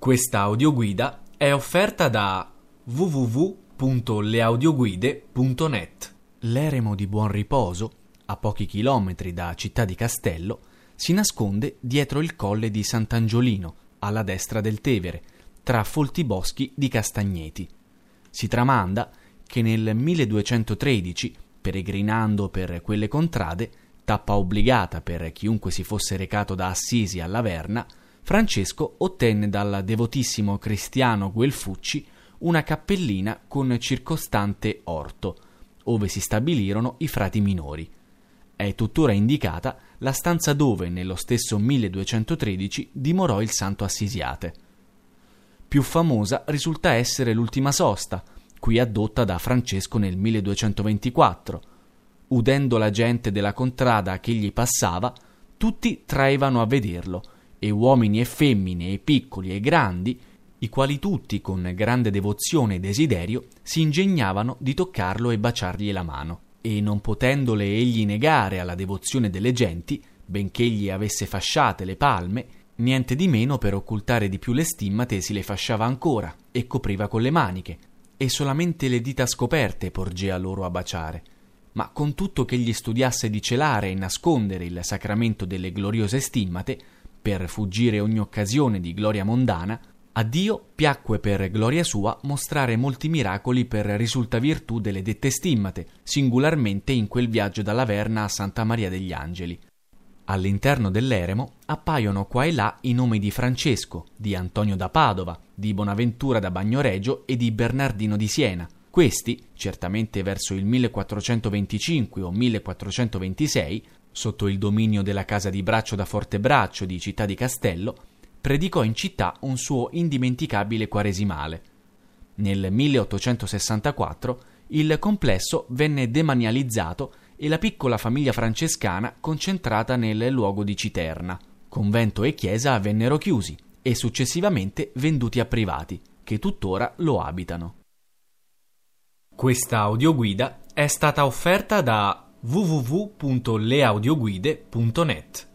Questa audioguida è offerta da www.leaudioguide.net. L'eremo di Buon Riposo, a pochi chilometri da Città di Castello, si nasconde dietro il colle di Sant'Angiolino, alla destra del Tevere, tra folti boschi di castagneti. Si tramanda che nel 1213, peregrinando per quelle contrade, tappa obbligata per chiunque si fosse recato da Assisi alla Verna, Francesco ottenne dal devotissimo cristiano Guelfucci una cappellina con circostante orto, ove si stabilirono i frati minori. È tuttora indicata la stanza dove, nello stesso 1213, dimorò il santo assisiate. Più famosa risulta essere l'ultima sosta, qui addotta da Francesco nel 1224. Udendo la gente della contrada che gli passava, tutti traevano a vederlo, e uomini e femmine, e piccoli e grandi, i quali tutti con grande devozione e desiderio si ingegnavano di toccarlo e baciargli la mano, e non potendole egli negare alla devozione delle genti, benché gli avesse fasciate le palme, niente di meno per occultare di più le stimmate si le fasciava ancora e copriva con le maniche, e solamente le dita scoperte porgea loro a baciare. Ma con tutto che gli studiasse di celare e nascondere il sacramento delle gloriose stimmate, per fuggire ogni occasione di gloria mondana, a Dio piacque per gloria sua mostrare molti miracoli per risulta virtù delle dette stimmate, singolarmente in quel viaggio dalla Verna a Santa Maria degli Angeli. All'interno dell'eremo appaiono qua e là i nomi di Francesco, di Antonio da Padova, di Bonaventura da Bagnoregio e di Bernardino di Siena. Questi, certamente verso il 1425 o 1426, sotto il dominio della casa di Braccio da Fortebraccio di Città di Castello, predicò in città un suo indimenticabile quaresimale. Nel 1864 il complesso venne demanializzato e la piccola famiglia francescana concentrata nel luogo di Citerna. Convento e chiesa vennero chiusi e successivamente venduti a privati, che tuttora lo abitano. Questa audioguida è stata offerta da www.leaudioguide.net.